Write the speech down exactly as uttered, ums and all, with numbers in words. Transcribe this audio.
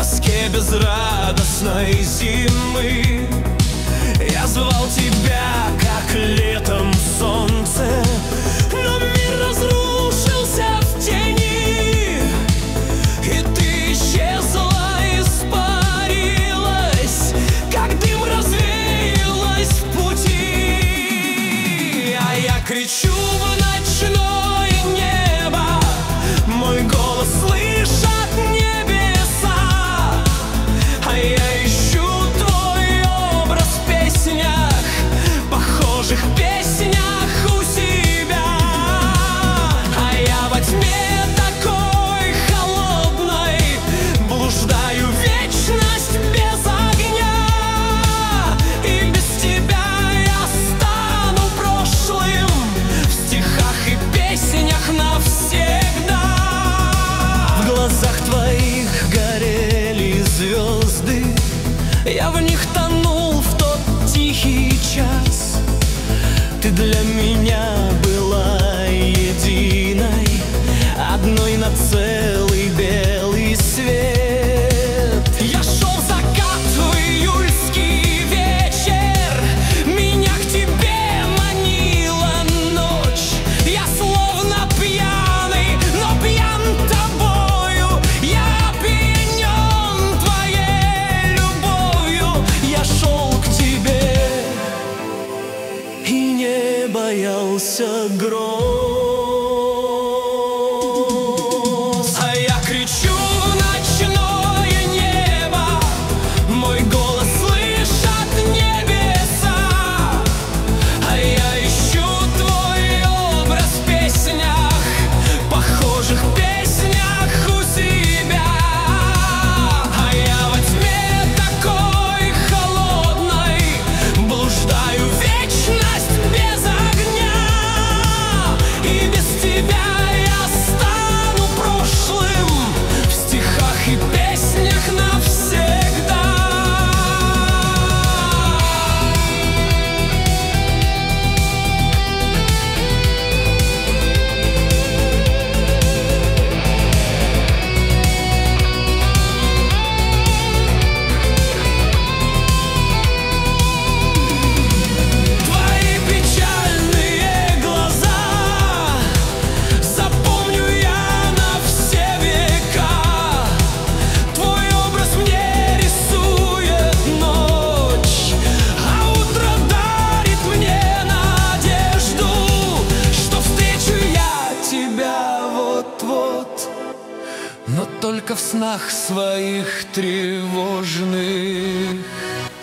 тоске безрадостной зимы. Я звал тебя, как летом солнце, но мир разрушился в тени, и ты исчезла, испарилась, как дым развеялась в пути. А я кричу в ночное небо, мой голос слышат небеса, а я ищу твой образ в песнях, похожих песнях у себя. А я во тьме такой холодной блуждаю вечность без огня, и без тебя я стану прошлым в стихах и песнях навсегда. В глазах твоих горели звезды, я в них тонул в тот тихий час. Ты для меня была единой, одной на целый белый свет. Я шел в закат в июльский вечер, меня к тебе манила ночь. Я словно пьяный, но пьян тобою, я опьянен твоей любовью. Я шел к тебе и не боялся гроз. А я кричу в ночное небо, мой голос слышат небеса, а я ищу твой образ в песнях, похожих песнях у себя. А я во тьме такой холодной блуждаю вечность без огня, и без тебя я стану прошлым в стихах и песнях навсегда. Твои печальные глаза запомню я на все века. Твой образ мне рисует ночь, а утро дарит мне надежду, что встречу я тебя вот-вот, но только в снах своих тревожных.